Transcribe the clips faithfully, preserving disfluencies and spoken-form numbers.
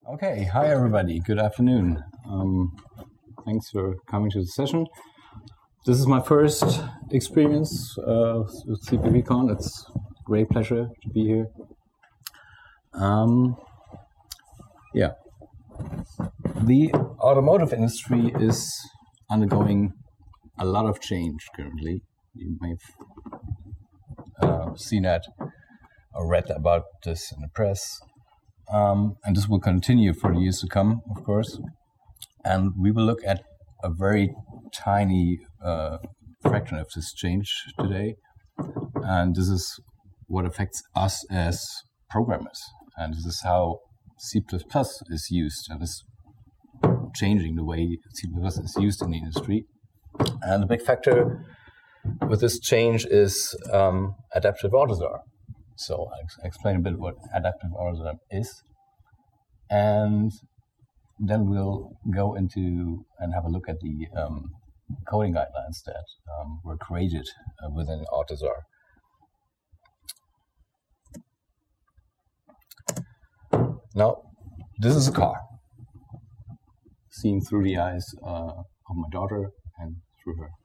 Okay, hi everybody. Good afternoon. Um, thanks for coming to the session. This is my first experience uh, with CPVCon. It's a great pleasure to be here. Um, yeah, the automotive industry is undergoing a lot of change currently. You may have uh, seen that or read about this in the press. Um, and this will continue for the years to come, of course. And we will look at a very tiny uh, fraction of this change today. And this is what affects us as programmers. And this is how C plus plus is used, and is changing the way C plus plus is used in the industry. And the big factor with this change is um, adaptive AutoSAR. So I'll explain a bit what adaptive AutoSAR is, and then we'll go into and have a look at the um, coding guidelines that um, were created uh, within AutoSAR. Now, this is a car, seen through the eyes uh, of my daughter and through her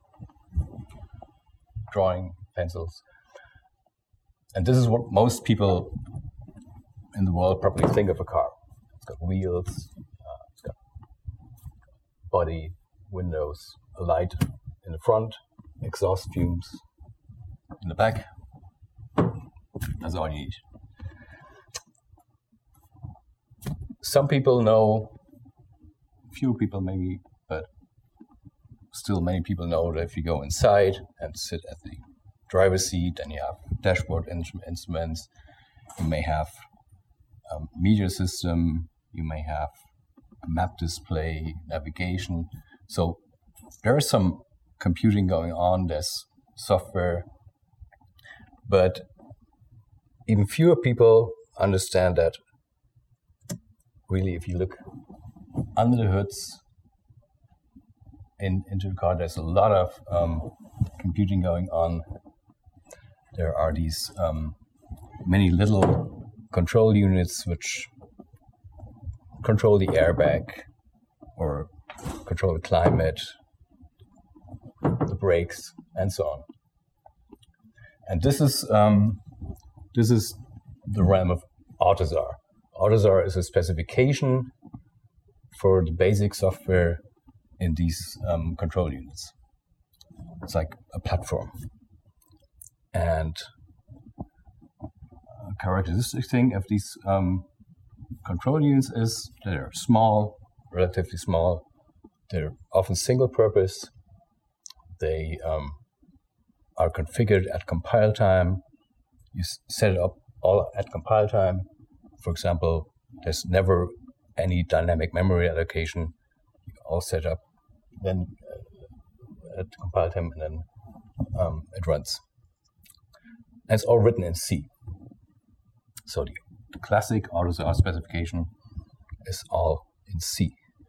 drawing pencils. And this is what most people in the world probably think of a car. It's got wheels, uh, it's got body, windows, a light in the front, exhaust fumes in the back. That's all you need. Some people know, few people maybe, but still many people know that if you go inside and sit at the driver's seat, and you have dashboard instruments, you may have a media system, you may have a map display, navigation. So there is some computing going on, there's software, but even fewer people understand that really if you look under the hoods in, into the car, there's a lot of um, computing going on. There are these um, many little control units which control the airbag or control the climate, the brakes, and so on. And this is um, this is the realm of AutoSAR. AutoSAR is a specification for the basic software in these um, control units. It's like a platform. And a characteristic thing of these um, control units is they're small, relatively small. They're often single purpose. They um, are configured at compile time. You s- set it up all at compile time. For example, there's never any dynamic memory allocation. You all set up then uh, at compile time, and then um, it runs. And it's all written in C. So the, the classic AutoSAR specification is all in C.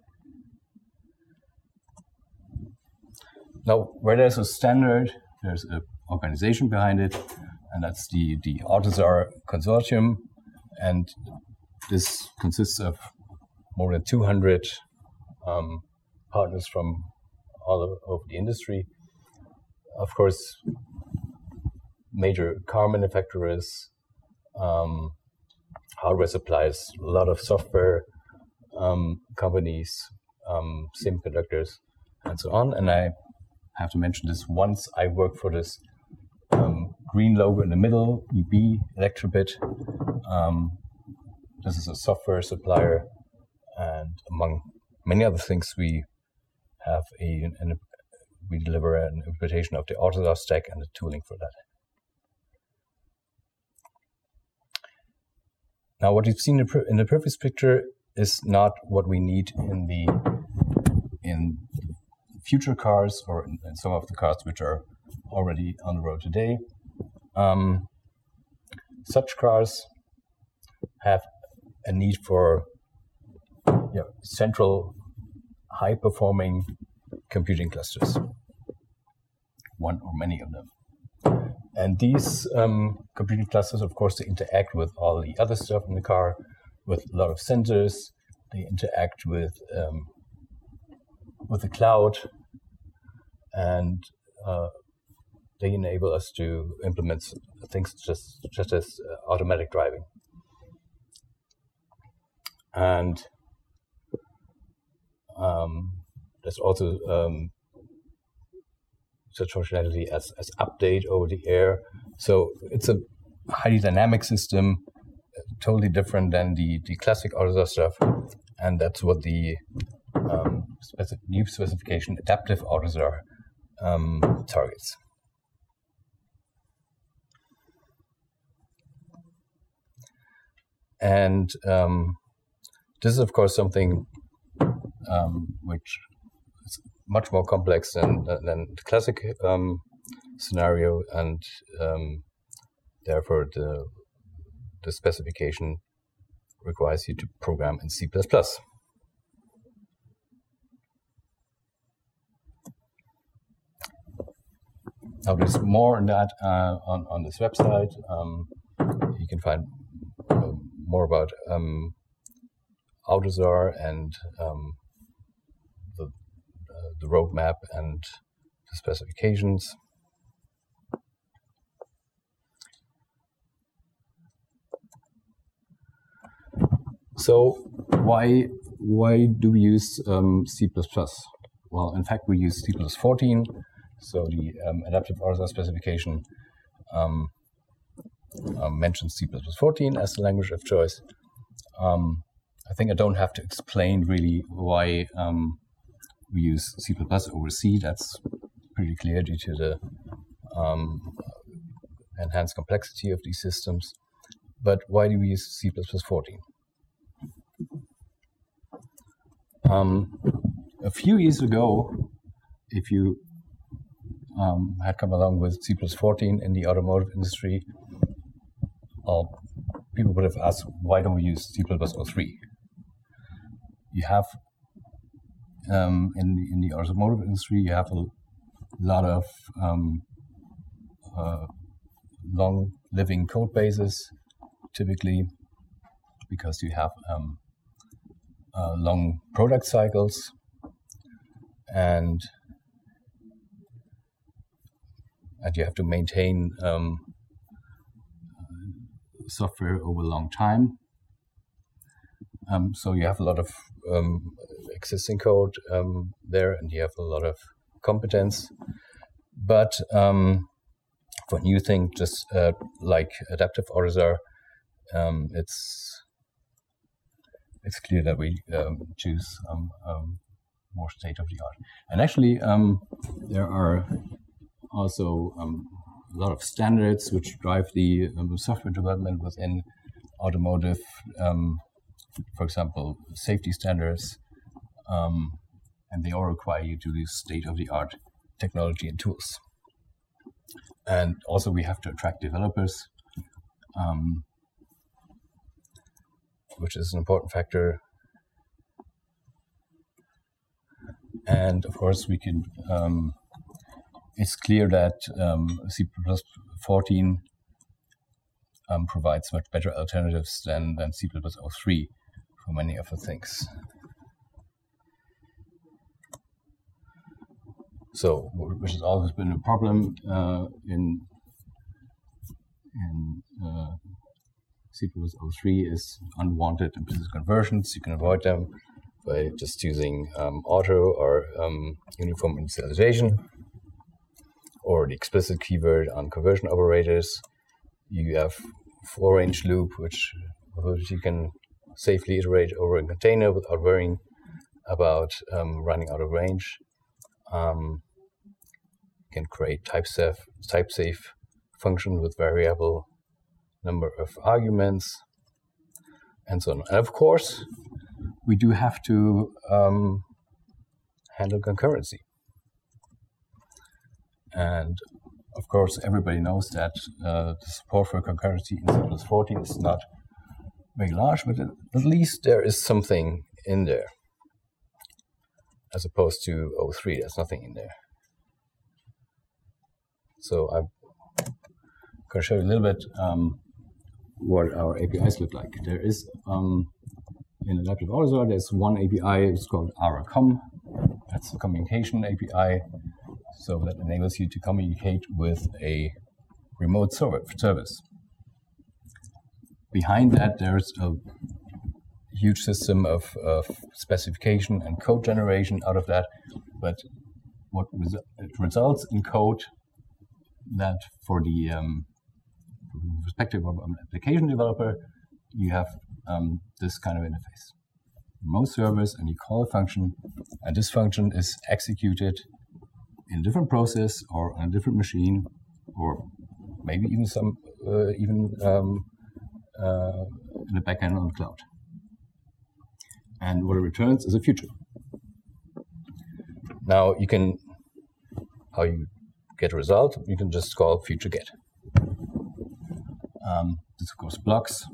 Now, where there's a standard, there's an organization behind it, and that's the, the AutoSAR Consortium. And this consists of more than two hundred um, partners from all over the industry. Of course, major car manufacturers, um, hardware suppliers, a lot of software um, companies, um, semiconductors, and so on. And I have to mention this once I worked for this um, green logo in the middle, E B, Electrobit. Um, this is a software supplier, and among many other things, we have a, an, we deliver an implementation of the AutoSAR stack and the tooling for that. Now, what you've seen in the previous picture is not what we need in the in future cars or in, in some of the cars which are already on the road today. Um, such cars have a need for you know, central, high-performing computing clusters, one or many of them. And these um, computing clusters, of course, they interact with all the other stuff in the car, with a lot of sensors, they interact with um, with the cloud, and uh, they enable us to implement things just just as uh, automatic driving. And um, there's also um, such functionality as, as update over the air. So it's a highly dynamic system, totally different than the, the classic AUTOSAR stuff. And that's what the um, speci- new specification adaptive AUTOSAR um, targets. And um, this is, of course, something um, which is much more complex than, than the classic um, scenario, and um, therefore the, the specification requires you to program in C plus plus. Now, there's more on that uh, on, on this website. Um, you can find uh, more about um, AUTOSAR and um, the, uh, the roadmap and the specifications. So why why do we use um, C plus plus? Well, in fact, we use C plus fourteen. So the um, adaptive AUTOSAR specification um, uh, mentions C plus fourteen as the language of choice. Um, I think I don't have to explain really why um, we use C plus plus over C. That's pretty clear due to the um, enhanced complexity of these systems. But why do we use C plus fourteen? Um, a few years ago, if you um, had come along with C plus fourteen in the automotive industry, uh, people would have asked, why don't we use C plus plus oh three? You have, um, in, the, in the automotive industry, you have a lot of um, uh, long living code bases, typically, because you have um, uh, long product cycles, and and you have to maintain um, software over a long time. Um, so you have a lot of um, existing code um, there, and you have a lot of competence. But um, for new things, just uh, like adaptive AUTOSAR, um, it's it's clear that we um, choose um, um, more state of the art. And actually, um, there are also um, a lot of standards which drive the um, software development within automotive. Um, for example, safety standards, um, and they all require you to use state-of-the-art technology and tools. And also we have to attract developers, um, which is an important factor. And of course we can, um, it's clear that um, C plus fourteen um, provides much better alternatives than, than C plus plus oh three for many of the things. So, which has always been a problem uh, in in uh, C plus plus oh three is unwanted implicit conversions. You can avoid them by just using um, auto or um, uniform initialization, or the explicit keyword on conversion operators. You have for range loop, which, which you can safely iterate over a container without worrying about um, running out of range. Um, you can create type safe, type safe function with variable number of arguments, and so on. And of course, we do have to um, handle concurrency. And of course, everybody knows that uh, the support for concurrency in C plus fourteen is not very large, but at least there is something in there, as opposed to oh three, there's nothing in there. So I'm going to show you a little bit um, what our A P Is look like. There is um, in Adaptive AutoSAR, there's one A P I, it's called ARACOM. That's the communication A P I. So that enables you to communicate with a remote service. Behind that, there's a huge system of, of specification and code generation out of that. But what resu- it results in code that for the um, perspective of an application developer, you have um, this kind of interface. Remote service, and you call a function, and this function is executed in a different process or on a different machine, or maybe even some uh, even um, uh, in the backend on the cloud. And what it returns is a future. Now you can, how you get a result, you can just call future get. Um, this of course blocks.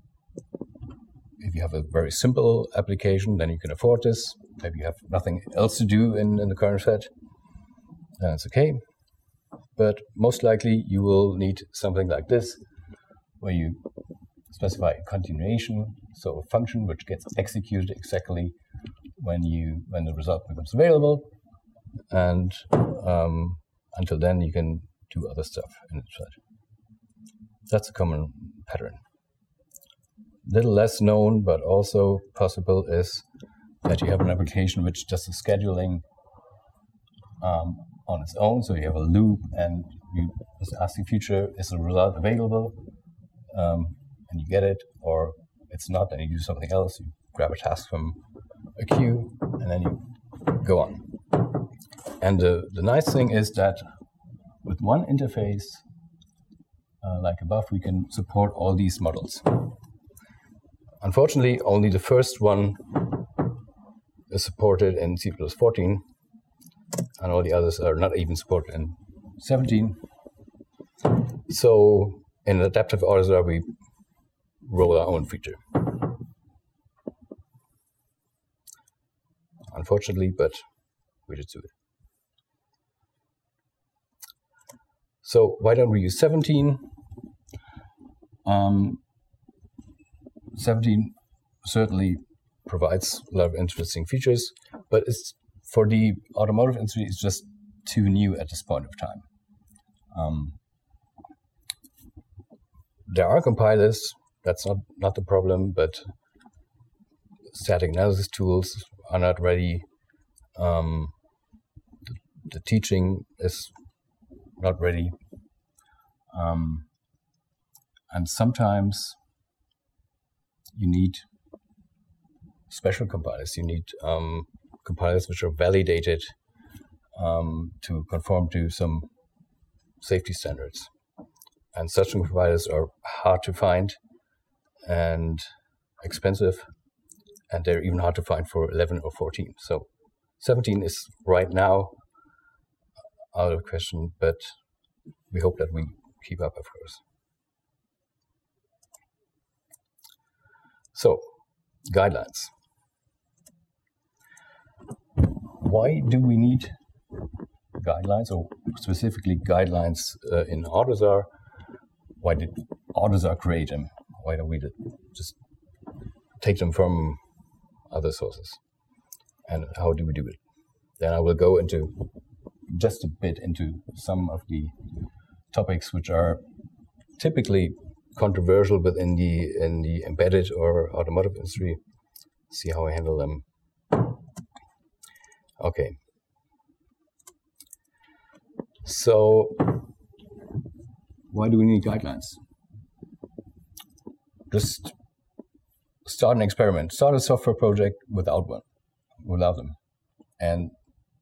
If you have a very simple application, then you can afford this. Maybe you have nothing else to do in, in the current set. That's okay. But most likely you will need something like this, where you specify a continuation, so a function which gets executed exactly when you when the result becomes available, and um, until then you can do other stuff in the thread. That's a common pattern. Little less known, but also possible, is that you have an application which does the scheduling um, on its own. So you have a loop, and you just ask the future, is the result available? Um, and you get it, or it's not, and you do something else. You grab a task from a queue, and then you go on. And the, the nice thing is that with one interface, uh, like above, we can support all these models. Unfortunately, only the first one is supported in C plus fourteen, and all the others are not even supported in seventeen. So in Adaptive AutoSAR, we roll our own feature. Unfortunately, but we just do it. So why don't we use seventeen? Um, seventeen certainly provides a lot of interesting features, but it's for the automotive industry, it's just too new at this point of time. Um, there are compilers, that's not, not the problem, but static analysis tools are not ready. Um, the, the teaching is not ready. Um, and sometimes you need special compilers. You need um, compilers which are validated um, to conform to some safety standards. And such compilers are hard to find and expensive, and they're even hard to find for eleven or fourteen. So seventeen is right now out of question, but we hope that we keep up, of course. So, guidelines. Why do we need guidelines, or specifically guidelines uh, in AutoSAR? Why did AutoSAR create them? Why don't we just take them from other sources? And how do we do it? Then I will go into just a bit into some of the topics which are typically controversial within the in the embedded or automotive industry. See how I handle them. Okay. So, why do we need guidelines? Just start an experiment. Start a software project without one, without them, and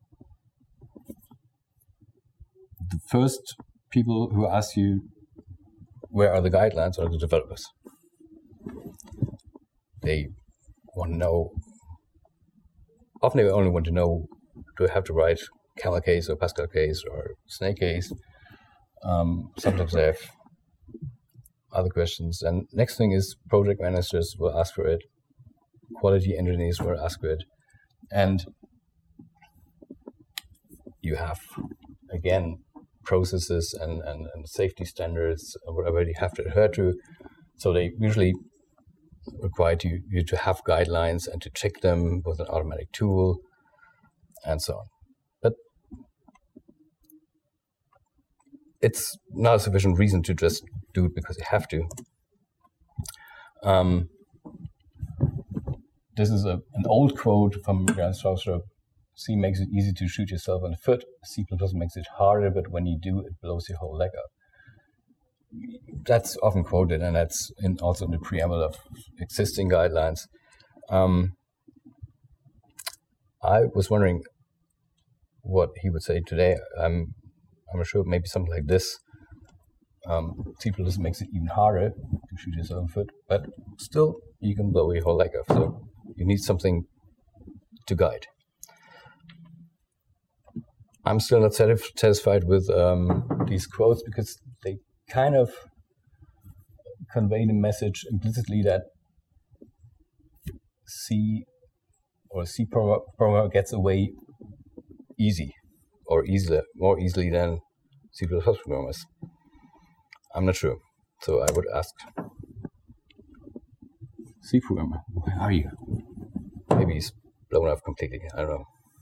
the first people who ask you where are the guidelines are the developers. They want to know. Often they only want to know: do I have to write Camel case or Pascal case or Snake case? Um, sometimes they have other questions. And next thing is project managers will ask for it. Quality engineers will ask for it. And you have, again, processes and, and, and safety standards, whatever you have to adhere to. So they usually require you, you to have guidelines and to check them with an automatic tool and so on. But it's not a sufficient reason to just do it because you have to. Um, this is a, an old quote from Jan Stroustrup. C makes it easy to shoot yourself in the foot. C plus plus makes it harder, but when you do, it blows your whole leg up. That's often quoted, and that's in, also in the preamble of existing guidelines. Um, I was wondering what he would say today. I'm, I'm not sure, maybe something like this. Um, C plus plus makes it even harder to shoot yourself in the foot, but still, you can blow your whole leg off. So you need something to guide. I'm still not satisfied with um, these quotes because they kind of convey the message implicitly that C or C programmer gets away easy or easier, more easily than C plus plus programmers. I'm not sure, so I would ask C programmer, where are you? Maybe he's blown off completely. I don't know.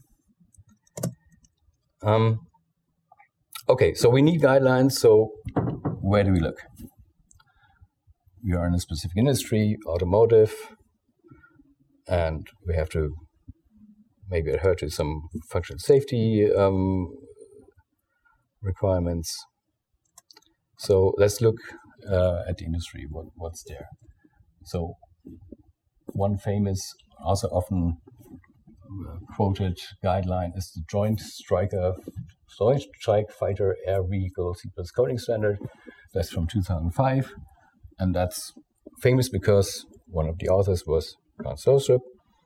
Um, okay, so we need guidelines. So where do we look? We are in a specific industry, automotive, and we have to maybe adhere to some functional safety um, requirements. So let's look uh, at the industry, what, what's there. So one famous, also often quoted guideline is the Joint Striker, Joint Strike Fighter Air Vehicle C plus coding standard. That's from two thousand five, and that's famous because one of the authors was Jan Stroustrup.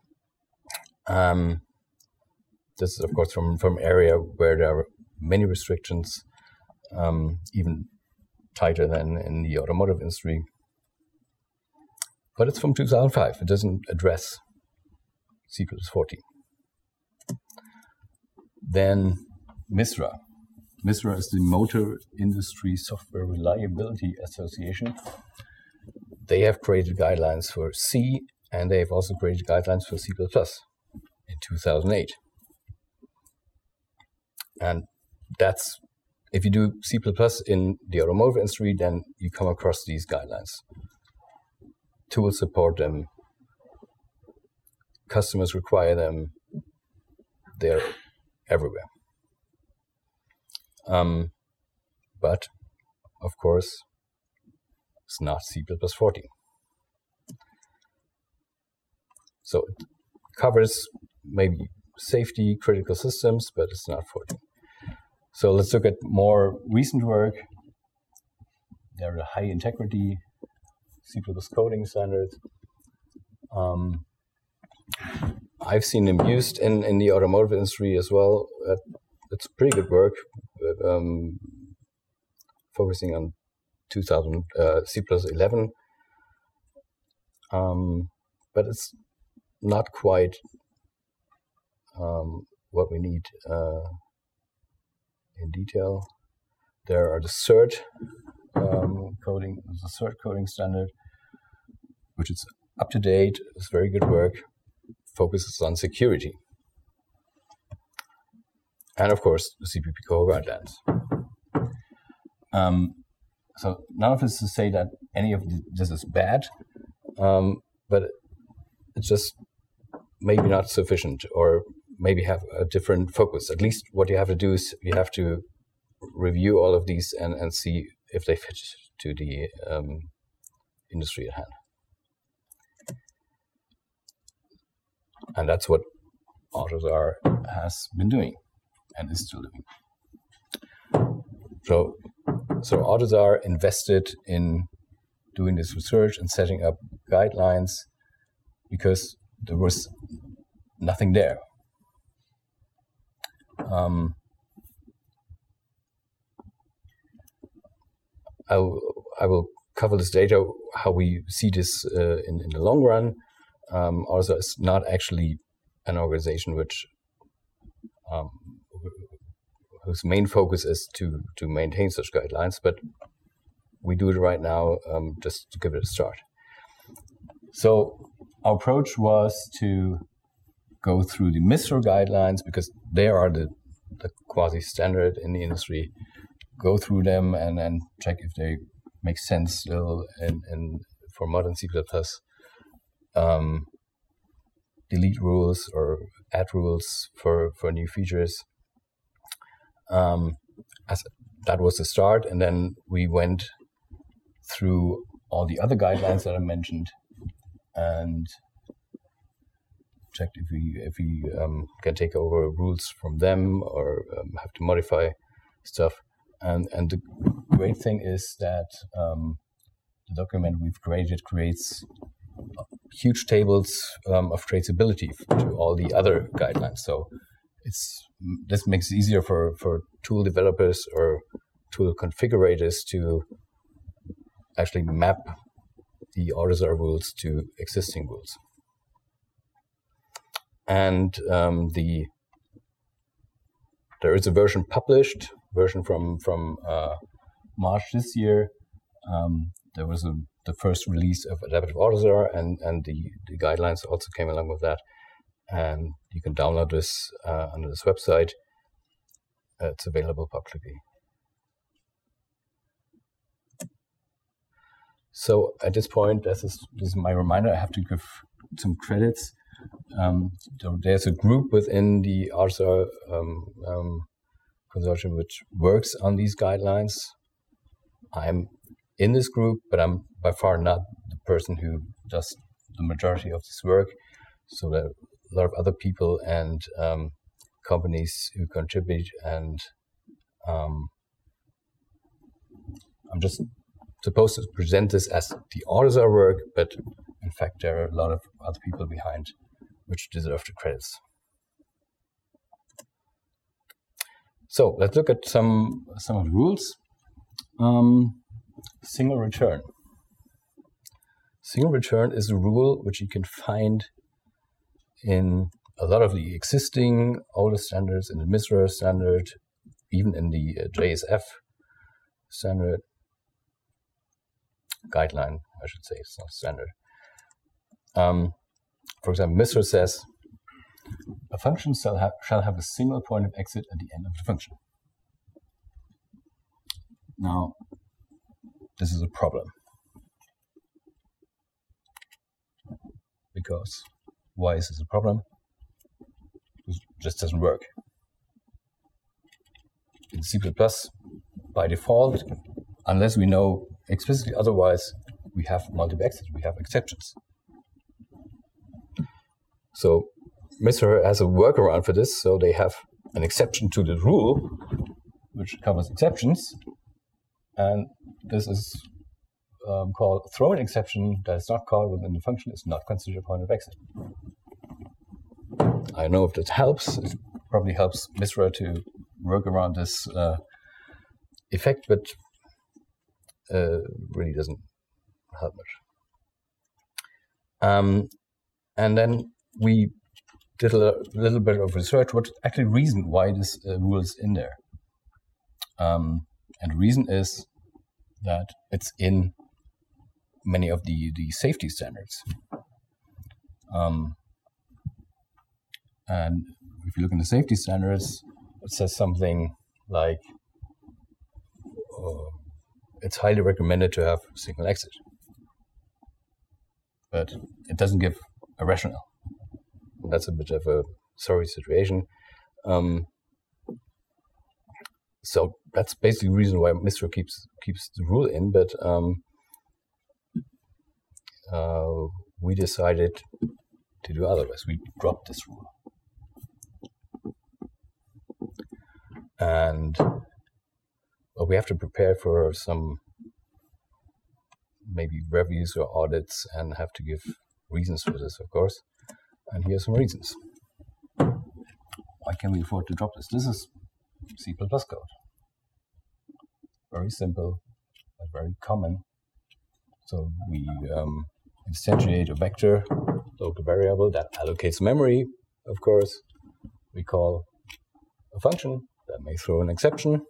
Um, this is, of course, from from an area where there are many restrictions, um, even tighter than in the automotive industry. But it's from two thousand five. It doesn't address C plus fourteen. Then MISRA. MISRA is the Motor Industry Software Reliability Association. They have created guidelines for C, and they have also created guidelines for C plus plus in two thousand eight. And that's, if you do C plus plus in the automotive industry, then you come across these guidelines. Tools support them. Customers require them. They're everywhere. Um, but, of course, it's not C plus plus fourteen. So it covers maybe safety, critical systems, but it's not fourteen. So let's look at more recent work. There are high integrity C plus plus coding standards. Um, I've seen them used in, in the automotive industry as well. Uh, it's pretty good work, but, um, focusing on two thousand uh, C plus eleven. Um, but it's not quite um, what we need uh, in detail. There are the CERT um, coding, the CERT coding standard, which is up to date. It's very good work. Focuses on security. And of course, the C P P core guidelines. Um, so none of this is to say that any of this is bad, um, but it's just maybe not sufficient, or maybe have a different focus. At least what you have to do is you have to review all of these and, and see if they fit to the um, industry at hand. And that's what AutoSAR has been doing and is still doing. So, so AutoSAR invested in doing this research and setting up guidelines because there was nothing there. Um, I, w- I will cover this data, how we see this uh, in, in the long run. Um, also, it's not actually an organization which um, whose main focus is to, to maintain such guidelines, but we do it right now um, just to give it a start. So our approach was to go through the MISRA guidelines because they are the, the quasi-standard in the industry, go through them and then check if they make sense still in, in for modern C plus plus. Um, delete rules or add rules for, for new features. Um, as that was the start, and then we went through all the other guidelines that I mentioned and checked if we if we um, can take over rules from them or um, have to modify stuff. And and the great thing is that um, the document we've created creates huge tables um, of traceability to all the other guidelines. So it's this makes it easier for, for tool developers or tool configurators to actually map the AutoSAR rules to existing rules. And um, the there is a version published, version from from uh, March this year. Um, there was a, the first release of Adaptive AutoSAR, and and the, the guidelines also came along with that. And you can download this uh, on this website. Uh, it's available publicly. So at this point, this is, this is my reminder. I have to give some credits. Um, there's a group within the AutoSAR um, um, consortium which works on these guidelines. I'm in this group, but I'm by far not the person who does the majority of this work. So there are a lot of other people and um, companies who contribute, and um, I'm just supposed to present this as the AutoSAR work, but in fact there are a lot of other people behind which deserve the credits. So let's look at some some of the rules. Um, single return. Single return is a rule which you can find in a lot of the existing older standards, in the MISRA standard, even in the uh, J S F standard guideline, I should say, it's not standard. Um, for example, MISRA says a function shall have, shall have a single point of exit at the end of the function. Now, this is a problem. Because why is this a problem? It just doesn't work. In C plus plus, by default, unless we know explicitly otherwise, we have multiple exits, we have exceptions. So MISRA has a workaround for this, so they have an exception to the rule, which covers exceptions, and this is um, called throw an exception that is not called within the function is not considered a point of exit. I don't know if that helps. It probably helps MISRA to work around this uh, effect, but uh, really doesn't help much. Um, and then we did a little bit of research. What's actually the reason why this uh, rule is in there? Um, and the reason is that it's in many of the, the safety standards. Um, and if you look in the safety standards, it says something like, uh, it's highly recommended to have single exit. But it doesn't give a rationale. That's a bit of a sorry situation. Um, so that's basically the reason why MISRA keeps keeps the rule in, but um, uh, we decided to do otherwise. We dropped this rule. And well, we have to prepare for some maybe reviews or audits and have to give reasons for this, of course. And here are some reasons. Why can we afford to drop this? This is C plus plus code. Very simple, but very common. So we um, instantiate a vector, local variable that allocates memory, of course. We call a function that may throw an exception.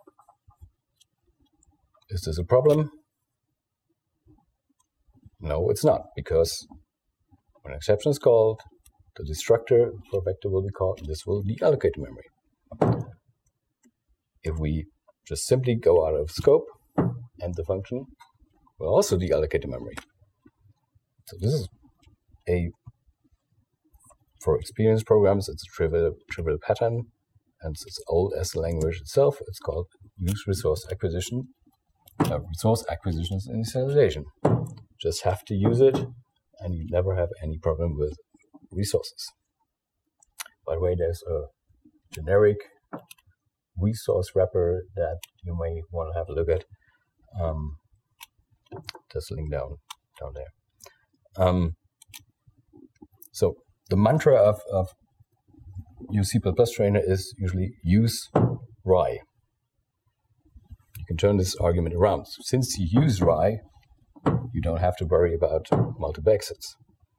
Is this a problem? No, it's not, because When an exception is called, the destructor for a vector will be called, and this will deallocate the memory. If we just simply go out of scope, and the function will also deallocate the memory. So this is a, for experience programs, it's a trivial, trivial pattern, and it's as old as the language itself. It's called use resource acquisition. Uh, resource acquisition is initialization. Just have to use it, and you never have any problem with resources. By the way, there's a generic resource wrapper that you may want to have a look at. Um, just link down down there. Um, so the mantra of, of use C plus plus trainer is usually use R I. You can turn this argument around. Since you use R I, you don't have to worry about multiple exits.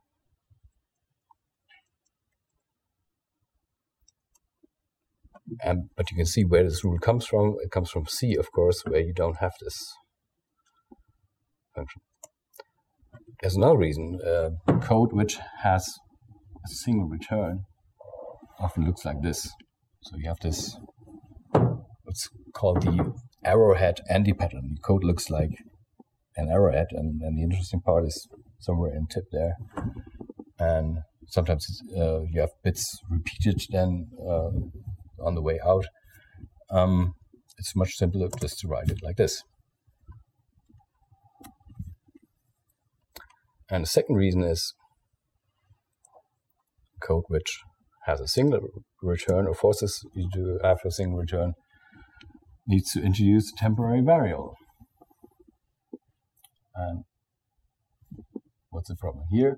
And, but you can see where this rule comes from. It comes from C, of course, where you don't have this function. There's another reason. Uh, code which has a single return often looks like this. So you have this, what's called the arrowhead anti-pattern. The code looks like an arrowhead, and, and the interesting part is somewhere in tip there. And sometimes it's, uh, you have bits repeated then uh, on the way out. Um, it's much simpler just to write it like this. And the second reason is code which has a single return or forces you to after a single return needs to introduce a temporary variable. And what's the problem here?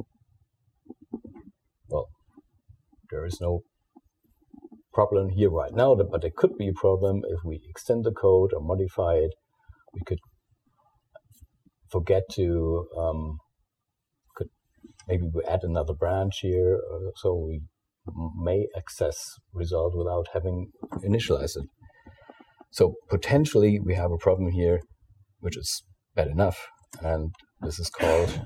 Well, there is no problem here right now, but there could be a problem if we extend the code or modify it. We could forget to, um, could maybe we add another branch here, uh, so we may access result without having initialized it. So potentially we have a problem here, which is bad enough, and this is called,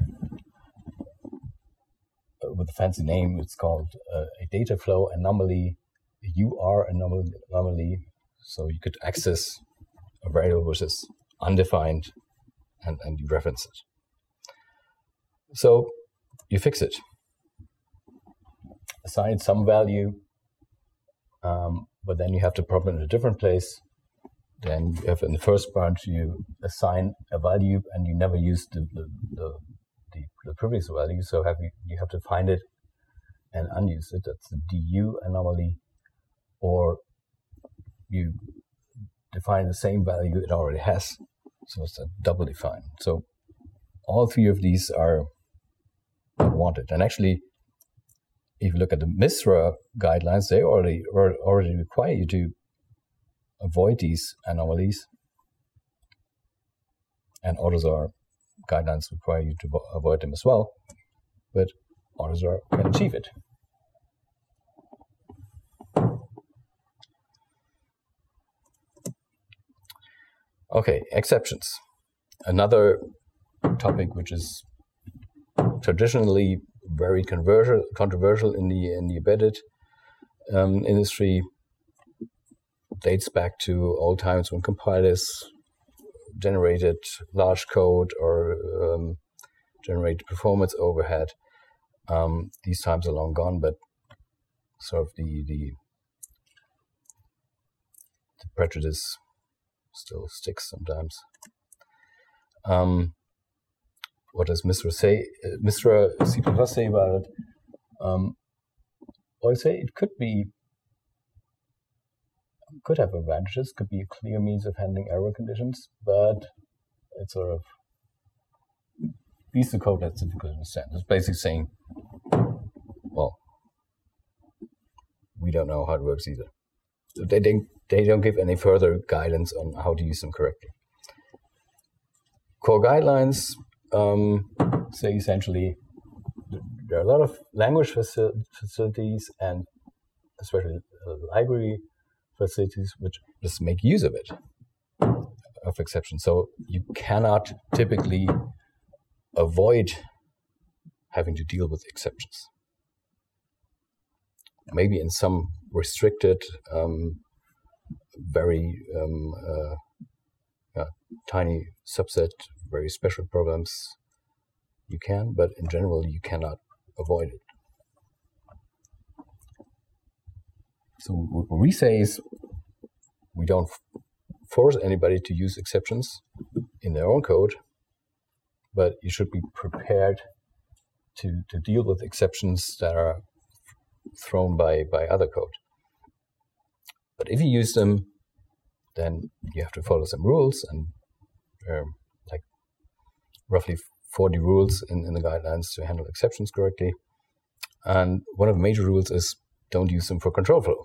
uh, with a fancy name, it's called uh, a data flow anomaly, a U R anomaly. So you could access a variable which is undefined, and, and you reference it. So you fix it. Assign some value, um, but then you have the problem in a different place. Then you have in the first branch, you assign a value and you never use the, the, the, the, the previous value. So have you, you have to find it and unuse it. That's the D U anomaly. Or you define the same value it already has. So it's a double define. So all three of these are not wanted. And actually, if you look at the MISRA guidelines, they already already require you to avoid these anomalies. And AutoZAR guidelines require you to avoid them as well. But AutoZAR can achieve it. Okay, exceptions. Another topic which is traditionally very controversial, controversial in the in the embedded um, industry, dates back to old times when compilers generated large code or um, generated performance overhead. Um, these times are long gone, but sort of the the, the prejudice still sticks sometimes. Um, what does MISRA say? Uh, MISRA C plus plus say about it? Um, I would say it could be, could have advantages, could be a clear means of handling error conditions, but it's sort of, piece of code that's difficult to understand. It's basically saying, well, we don't know how it works either. So they don't, they don't give any further guidance on how to use them correctly. Core guidelines um, say essentially there are a lot of language faci facilities and especially uh, library facilities which just make use of it, of exceptions. So you cannot typically avoid having to deal with exceptions. Maybe in some restricted, um, very um, uh, uh, tiny subset, very special programs, you can, but in general, you cannot avoid it. So what we say is we don't force anybody to use exceptions in their own code, but you should be prepared to, to deal with exceptions that are thrown by, by other code. But if you use them, then you have to follow some rules, and um, like roughly forty rules in, in the guidelines to handle exceptions correctly. And one of the major rules is don't use them for control flow.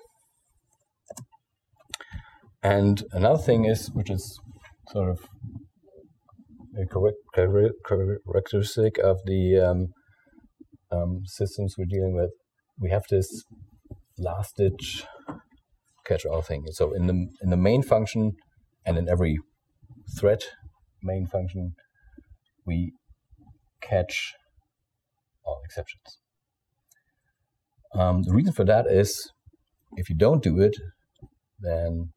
And another thing is, which is sort of a correct, characteristic of the um, um, systems we're dealing with, we have this last-ditch catch-all thing. So in the in the main function and in every thread main function, we catch all exceptions. Um, the reason for that is, if you don't do it, then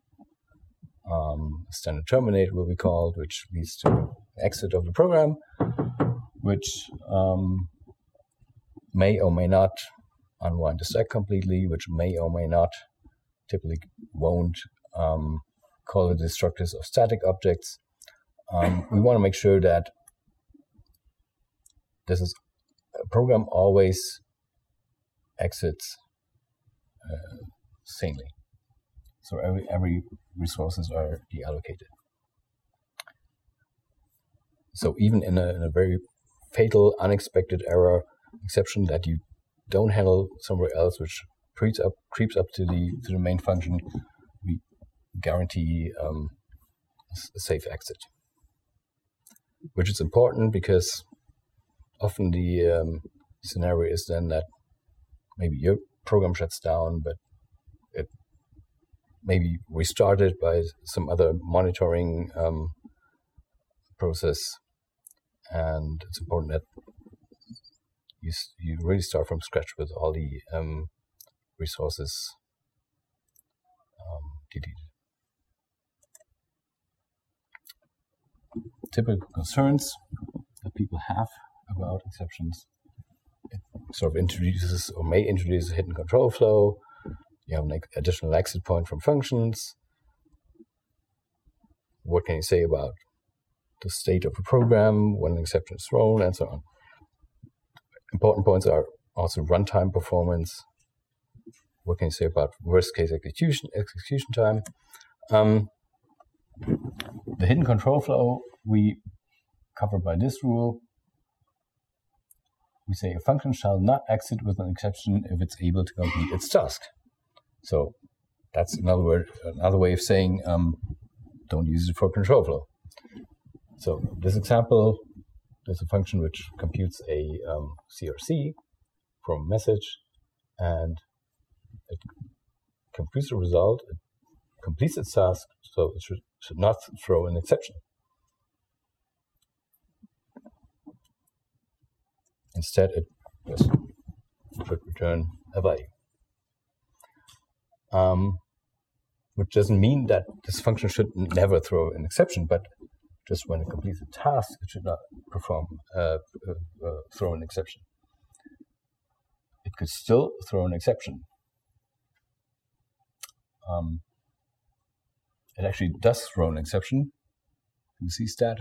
um, standard terminate will be called, which leads to exit of the program, which um, may or may not unwind the stack completely, which may or may not, typically won't, um, call the destructors of static objects. Um, we want to make sure that this is a program always exits uh, sanely. So every every resources are deallocated. So even in a, in a very fatal, unexpected error exception that you don't handle somewhere else, which creeps up creeps up to the to the main function, we guarantee um, a safe exit, which is important because often the um, scenario is then that maybe your program shuts down, but it may be restarted by some other monitoring um, process, and it's important that you you really start from scratch with all the um, resources um, deleted. Typical concerns that people have about exceptions: it sort of introduces or may introduce a hidden control flow. You have an additional exit point from functions. What can you say about the state of a program when an exception is thrown, and so on? Important points are also runtime performance. What can you say about worst case execution execution time? Um, the hidden control flow we cover by this rule. We say a function shall not exit with an exception if it's able to complete its task. So that's another word, another way of saying um, don't use it for control flow. So this example, there's a function which computes a um, C R C from a message, and it computes the result, it completes its task, so it should, should not throw an exception. Instead, it just should return a value. Um, which doesn't mean that this function should never throw an exception, but just when it completes a task, it should not perform uh, uh, uh, throw an exception. It could still throw an exception. Um, it actually does throw an exception. Can you see stat?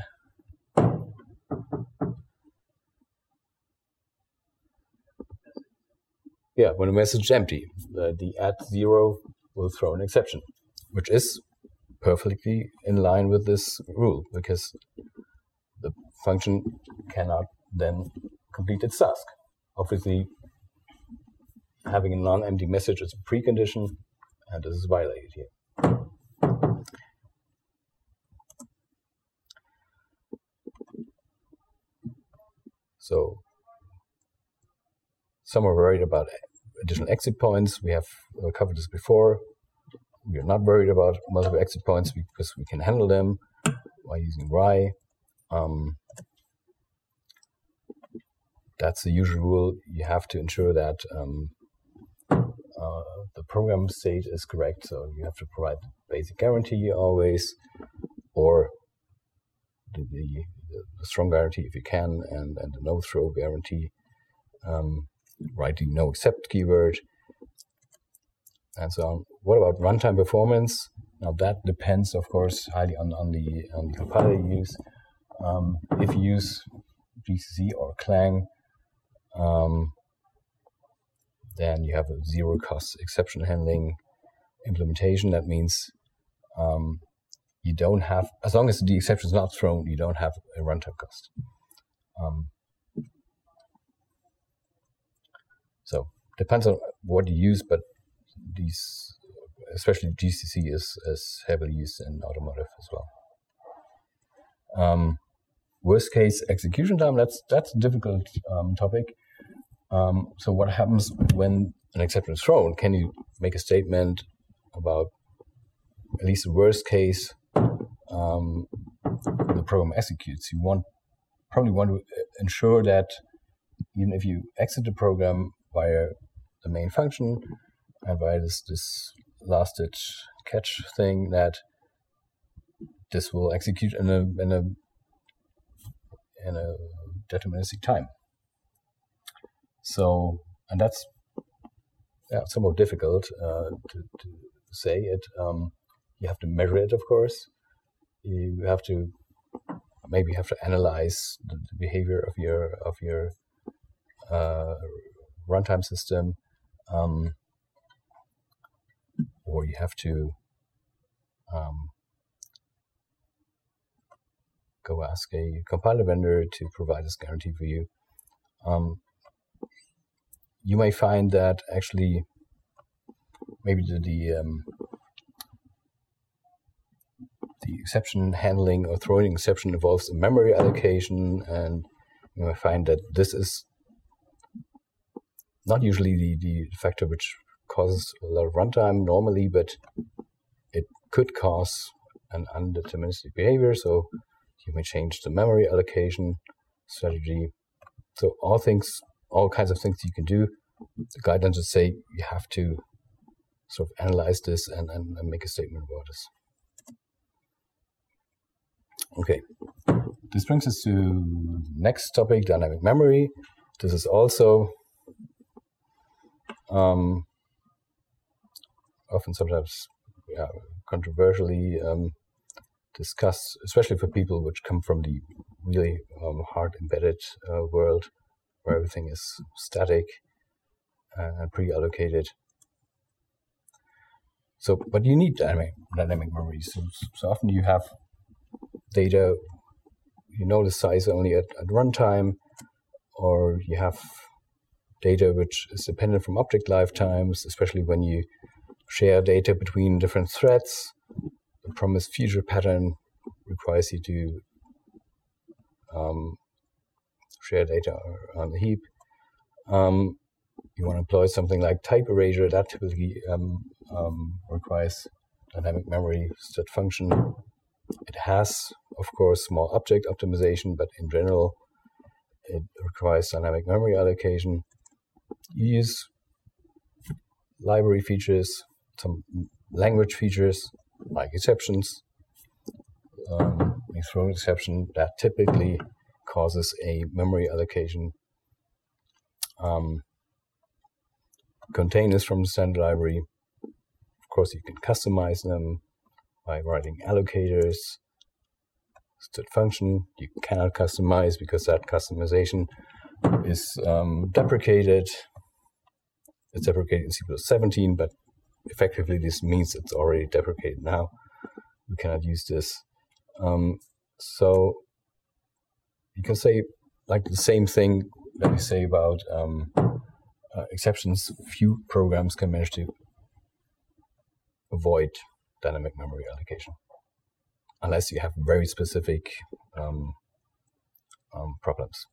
Yeah, when a message is empty, uh, the at zero will throw an exception, which is perfectly in line with this rule, because the function cannot then complete its task. Obviously, having a non-empty message is a precondition, and this is violated here. So, some are worried about additional exit points. We have covered this before. We are not worried about multiple exit points because we can handle them by using R I. Um, that's the usual rule. You have to ensure that um, uh, the program state is correct. So you have to provide the basic guarantee always, or the, the, the strong guarantee if you can, and, and the no-throw guarantee, um, write the no-except keyword, and so on. What about runtime performance? Now that depends, of course, highly on, on the on the compiler you use. Um, if you use G C C or Clang, um, then you have a zero-cost exception handling implementation. That means um, you don't have, as long as the exception is not thrown, you don't have a runtime cost. Um, so depends on what you use, but these, especially G C C, is, is heavily used in automotive as well. Um, worst case execution time, that's that's a difficult um, topic. Um, so what happens when an exception is thrown? Can you make a statement about at least the worst case um, the program executes? You want probably want to ensure that even if you exit the program via the main function and via this, this last ditch catch thing, that this will execute in a in a in a deterministic time. So, and that's yeah, somewhat difficult uh, to, to say it. Um, you have to measure it, of course. You have to maybe have to analyze the, the behavior of your of your uh, runtime system, um, or you have to um, go ask a compiler vendor to provide this guarantee for you. Um, you may find that actually maybe the the, um, the exception handling or throwing exception involves a memory allocation, and you may find that this is not usually the, the factor which causes a lot of runtime normally, but it could cause an undeterministic behavior. So you may change the memory allocation strategy. So all things, all kinds of things you can do. The guidelines would say you have to sort of analyze this and, and, and make a statement about this. Okay, this brings us to next topic, dynamic memory. This is also um, often sometimes yeah, controversially um, discussed, especially for people which come from the really um, hard embedded uh, world where everything is static and pre-allocated. So, but you need dynamic, dynamic memory. So, so often you have data, you know the size only at, at runtime, or you have data which is dependent from object lifetimes, especially when you share data between different threads. The promise feature pattern requires you to um, share data on the heap. Um, you want to employ something like type erasure, that typically um, um, requires dynamic memory stat function. It has, of course, small object optimization, but in general, it requires dynamic memory allocation. You use library features, some language features, like exceptions. Um, you throw an exception that typically causes a memory allocation. Um, containers from the standard library. Of course, you can customize them by writing allocators. Stat function you cannot customize because that customization is um, deprecated. It's deprecated in C plus seventeen, but effectively this means it's already deprecated now. We cannot use this. Um, so you can say like the same thing that we say about um, uh, exceptions. Few programs can manage to avoid dynamic memory allocation, unless you have very specific um, um, problems.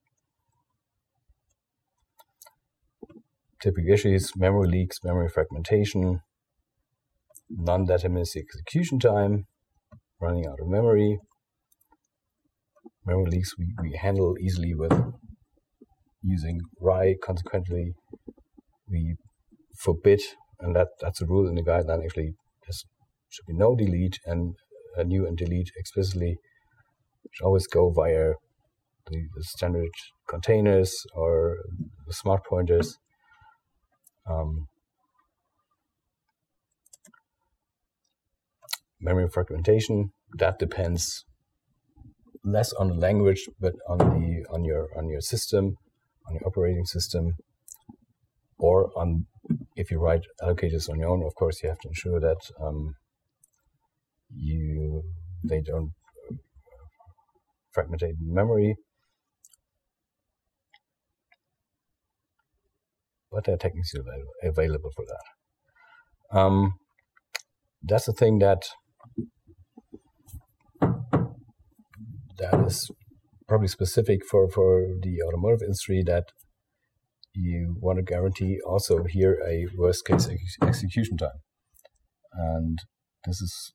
Typical issues: memory leaks, memory fragmentation, non-deterministic execution time, running out of memory. Memory leaks we, we handle easily with using write. Consequently, we forbid, and that, that's a rule in the guideline actually, there should be no delete, and a new and delete explicitly should always go via the, the standard containers or the smart pointers. Um, memory fragmentation, that depends less on the language, but on the on your on your system, on your operating system, or on if you write allocators on your own. Of course, you have to ensure that um, you they don't fragmentate memory, but there are techniques available, available for that. Um, that's the thing that that is probably specific for, for the automotive industry, that you want to guarantee also here a worst case ex- execution time. And this is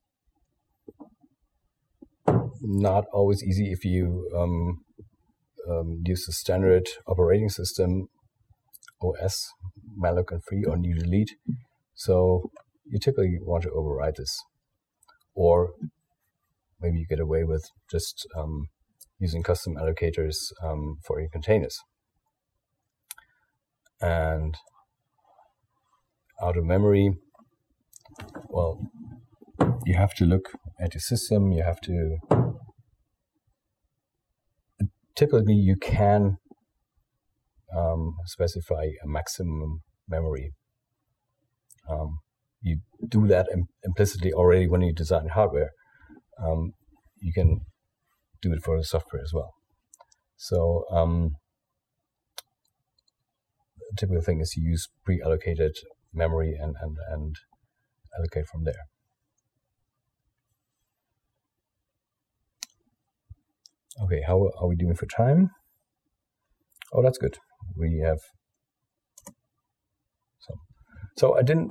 not always easy if you um, um, use the standard operating system, O S, malloc and free, or new delete. So you typically want to override this. Or maybe you get away with just um, using custom allocators um, for your containers. And out of memory, well, you have to look at your system. You have to, typically you can um, specify a maximum memory. Um, you do that im- implicitly already when you design hardware. Um, you can do it for the software as well. So um, the typical thing is you use pre-allocated memory and, and, and allocate from there. Okay, how are we doing for time? Oh, that's good. We have some. So I didn't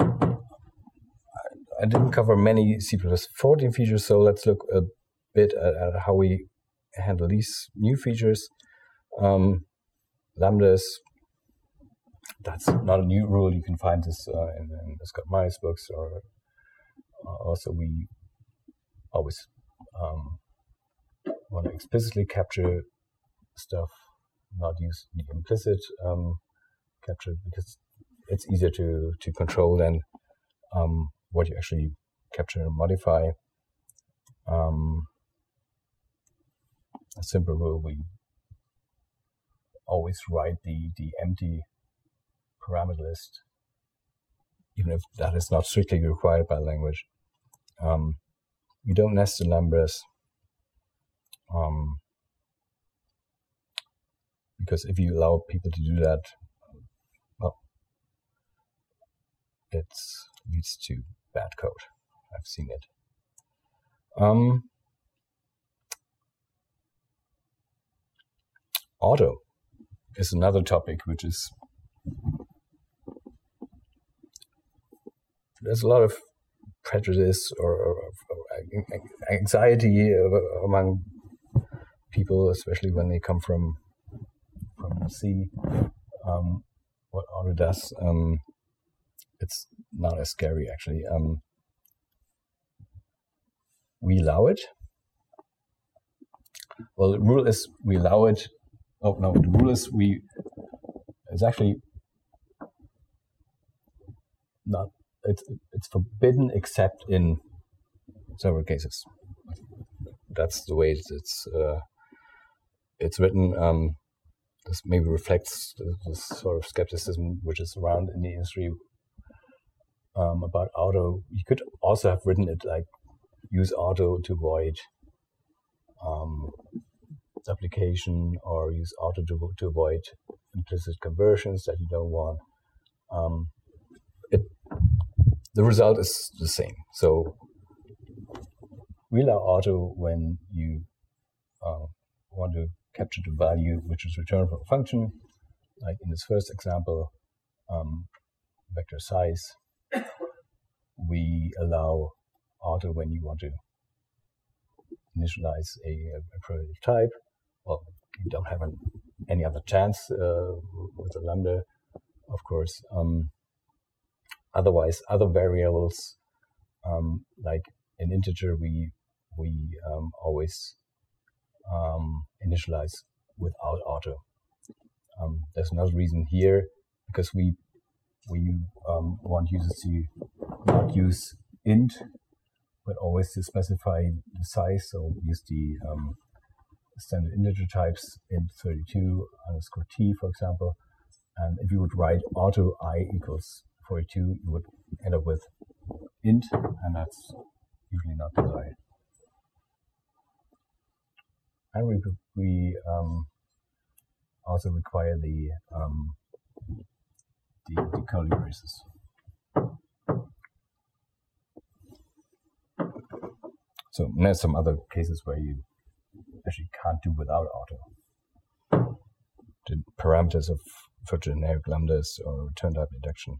I didn't cover many C plus plus fourteen features, so let's look a bit at, at how we handle these new features. Um, lambdas, that's not a new rule. You can find this uh, in, in the Scott Myers books, or uh, also we always um, want to explicitly capture stuff, not use the implicit um, capture, because it's easier to, to control than um, what you actually capture and modify. Um, a simple rule, we always write the, the empty parameter list, even if that is not strictly required by language. Um, we don't nest the lambdas, um, because if you allow people to do that, well, it leads to bad code. I've seen it. Um, auto is another topic which is, there's a lot of prejudice or, or, or anxiety among people, especially when they come from from C. Um, what auto does, um, it's not as scary actually. Um, we allow it. Well, the rule is we allow it. Oh no, the rule is we. It's actually not. It's it's forbidden except in several cases. That's the way it's it's, uh, it's written. Um, this maybe reflects the, this sort of skepticism which is around in the industry um, about auto. You could also have written it like use auto to avoid um, duplication, or use auto to, to avoid implicit conversions that you don't want. Um, it, the result is the same. So we allow auto when you uh, want to capture the value which is returned from a function, like in this first example, um, vector size. We allow auto when you want to initialize a, a primitive type. Well, you don't have an any other chance uh, with the lambda, of course. Um, otherwise, other variables um, like an integer, we we um, always um, initialize without auto. Um, there's another reason here, because we we um, want users to not use int, but always to specify the size. So use the um, standard integer types, int thirty-two underscore t, for example. And if you would write auto I equals forty-two, you would end up with int, and that's usually not desired. And we we um, also require the um, the, the curly braces. So there's some other cases where you actually can't do without auto. The parameters of for generic lambdas or return type deduction.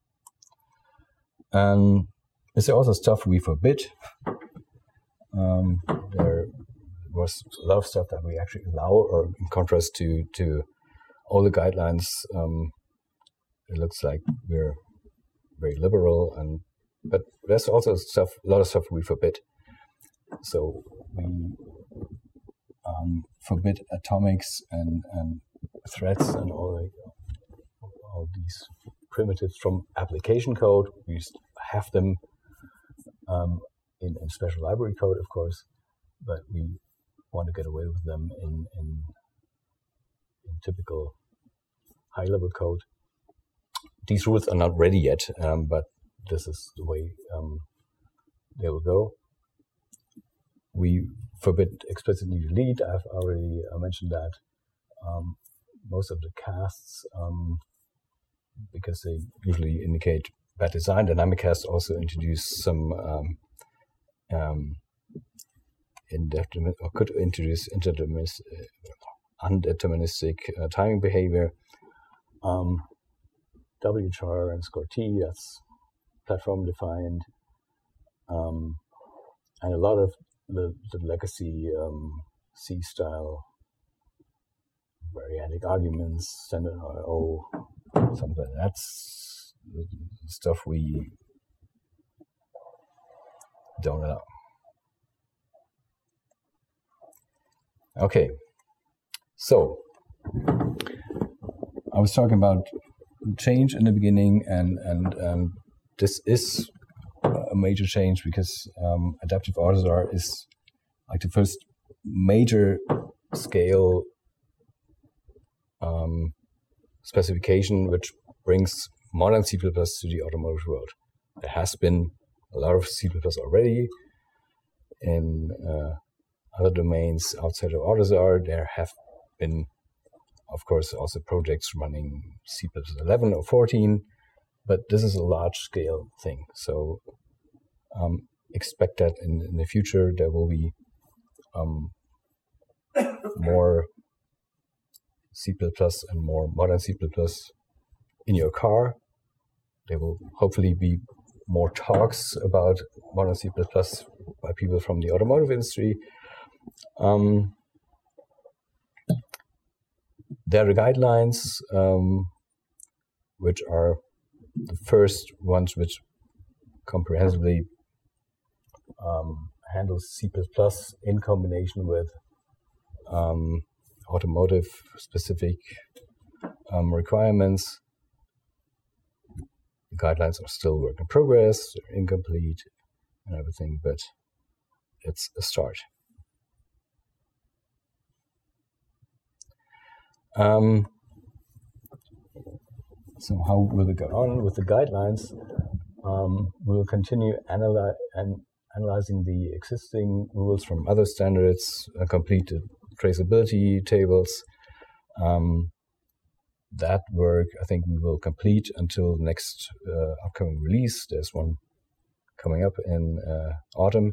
Um, is there also stuff we forbid? Um, there was a lot of stuff that we actually allow, or in contrast to to all the guidelines, um, it looks like we're very liberal, and but there's also stuff, a lot of stuff we forbid. So we um, forbid atomics and, and threads and all the, all these primitives from application code. We just have them um, in, in special library code, of course, but we want to get away with them in, in, in typical high-level code. These rules are not ready yet, um, but this is the way um, they will go. We forbid explicit new delete. I've already uh, mentioned that. Um, most of the casts, um, because they usually indicate bad design, dynamic casts also introduce some um, um, indeterminate, or could introduce indeterministic, uh, undeterministic uh, timing behavior. Um, W char and score T, that's platform defined, um, and a lot of the, the legacy um, C style variadic arguments, standard I O, something. That's the stuff we don't allow. Okay, so I was talking about change in the beginning, and and um, this is a major change because um, adaptive AutoSAR is like the first major scale um, specification which brings modern C plus plus to the automotive world. There has been a lot of C plus plus already in uh, other domains outside of AutoSAR. There have been, of course, also projects running C plus plus eleven or fourteen, but this is a large-scale thing. So um, expect that in, in the future there will be um, more C plus plus and more modern C plus plus in your car. There will hopefully be more talks about modern C plus plus by people from the automotive industry. Um, there are guidelines um, which are the first ones which comprehensively um, handles C plus plus in combination with um, automotive specific um, requirements. The guidelines are still work in progress, they're incomplete and everything, but it's a start. Um, so how will it go on with the guidelines? Um, we will continue analy and analyzing the existing rules from other standards, uh, complete the traceability tables. Um, that work, I think we will complete until the next uh, upcoming release. There's one coming up in uh, autumn.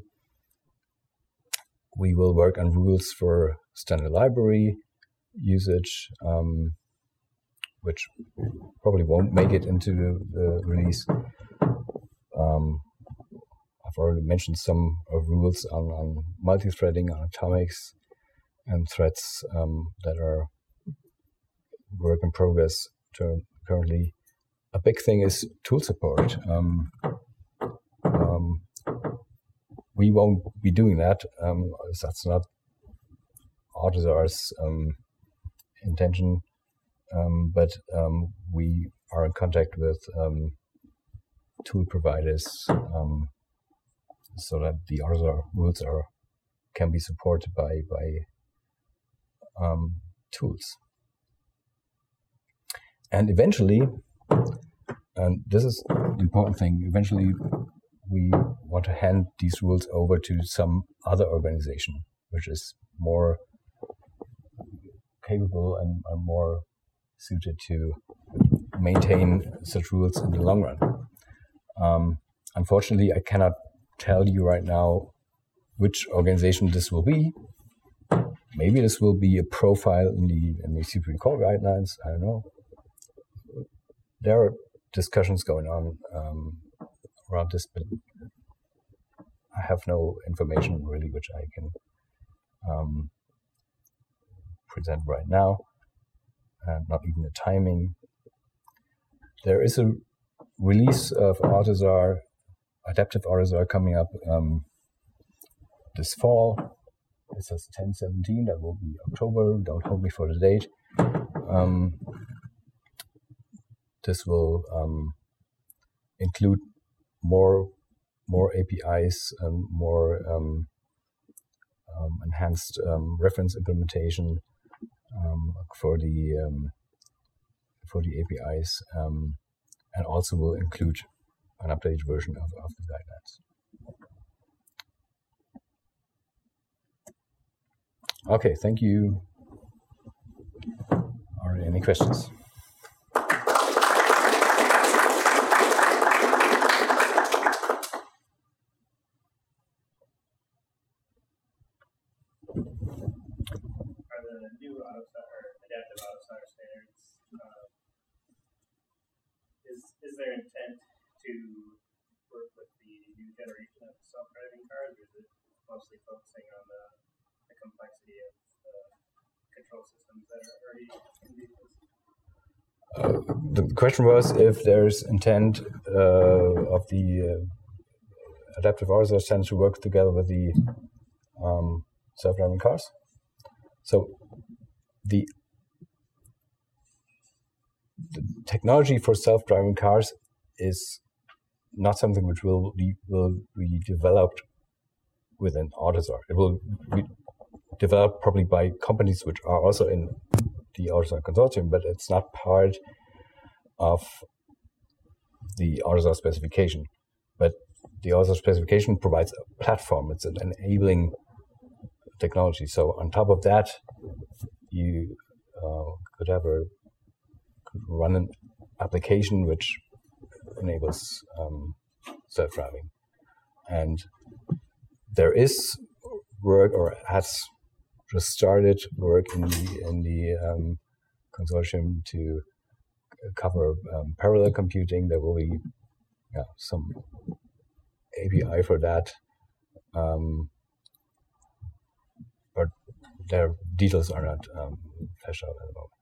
We will work on rules for standard library usage, um, which probably won't make it into the, the release. Um, I've already mentioned some uh, rules on, on multi-threading, on atomics, and threads um, that are work in progress currently. A big thing is tool support. Um, um, we won't be doing that. Um, that's not AutoZaar's um, intention, um, but um, we are in contact with um, tool providers um, so that the AutoZaar rules are can be supported by by um, tools. And eventually, and this is the important thing, eventually we want to hand these rules over to some other organization, which is more capable and, and more suited to maintain such rules in the long run. Um, unfortunately, I cannot tell you right now which organization this will be. Maybe this will be a profile in the in the C P V core guidelines. I don't know. There are discussions going on um, around this, but I have no information really which I can um, present right now, and not even the timing. There is a release of AutoZaar, adaptive AutoZaar, coming up um, this fall. It says ten seventeen, that will be October, don't hold me for the date. Um, this will um, include more more A P Is and more um, um, enhanced um, reference implementation um, for the um, for the A P Is, um, and also will include an updated version of, of the guidelines. Okay, thank you. Are there any questions? Their intent to work with the new generation of self-driving cars, or is it mostly focusing on the, the complexity of the control systems that are already in vehicles? Uh, the question was if there's intent uh, of the uh, adaptive AutoZaar standards to work together with the um, self-driving cars. So the The technology for self-driving cars is not something which will be, will be developed within AutoZaar. It will be developed probably by companies which are also in the AutoZaar consortium, but it's not part of the AutoZaar specification. But the AutoZaar specification provides a platform. It's an enabling technology. So on top of that, you uh, could have a run an application which enables um, self-driving. And there is work, or has just started work in the in the um, consortium to cover um, parallel computing. There will be yeah, some A P I for that, um, but their details are not um, fleshed out at the moment.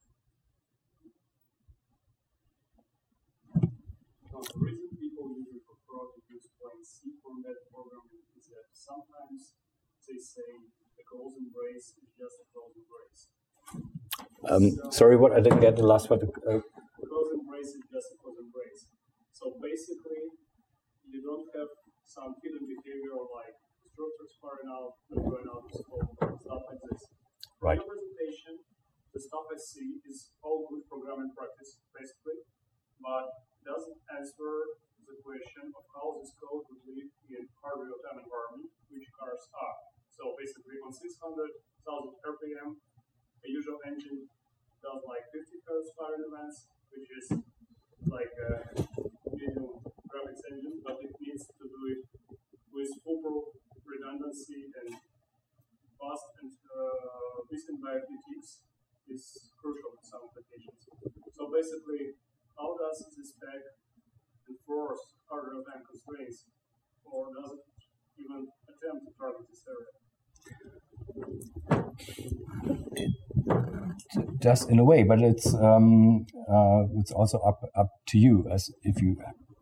The reason people usually prefer to use plain C format programming is that sometimes they say the closing brace is just a closing brace. Um, so, sorry, what? I didn't get the last part. Uh, the closing brace is just a closing brace. So basically, you don't have some hidden behavior like structures firing out and going out of scope, stuff like this. Right. In your presentation, the stuff I see is all good programming practice, basically, but doesn't answer the question of how this code would live in hard real-time environment, which cars are. So basically, on six hundred thousand R P M, a usual engine does like fifty hertz firing events, which is like a medium graphics engine, but it needs to do it with full redundancy and fast and uh, listened by F T Ts is crucial in some applications. So basically, how does this spec enforce hard real-time constraints, or does it even attempt to target this area? Just in a way, but it's um, uh, it's also up up to you as if you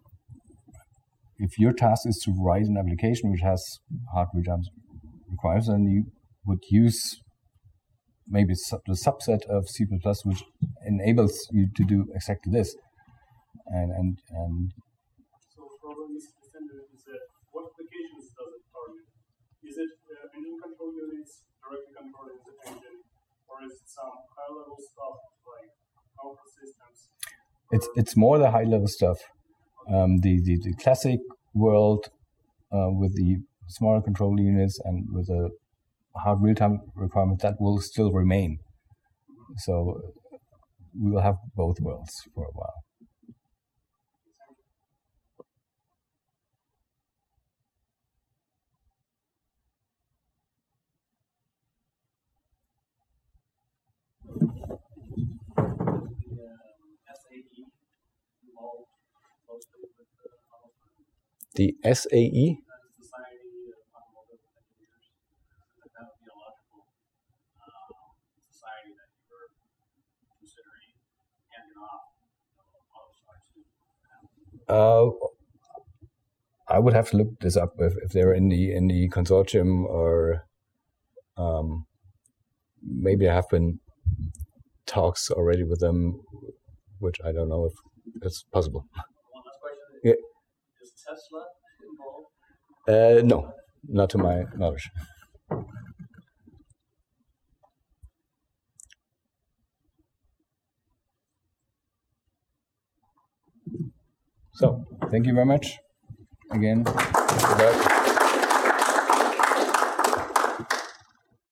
if your task is to write an application which has hard real-time requirements, then you would use maybe the subset of C plus plus which enables you to do exactly this. And and and so problem is is that what applications does it target? Is it uh, engine control units directly controlling the engine, or is it some high-level stuff like power systems? It's it's more the high-level stuff. Um, the, the the classic world uh, with the smaller control units and with a hard real-time requirement that will still remain. So we will have both worlds for a while. The S A E? Society of Automotive Engineers, the kind of theological uh, society that you were considering handing off auto Uh, I would have to look this up if, if they're in the in the consortium, or um, maybe I have been talks already with them, which I don't know if it's possible. One last question. Yeah. Is Tesla involved? Uh, no, not to my knowledge. So, thank you very much again. Goodbye.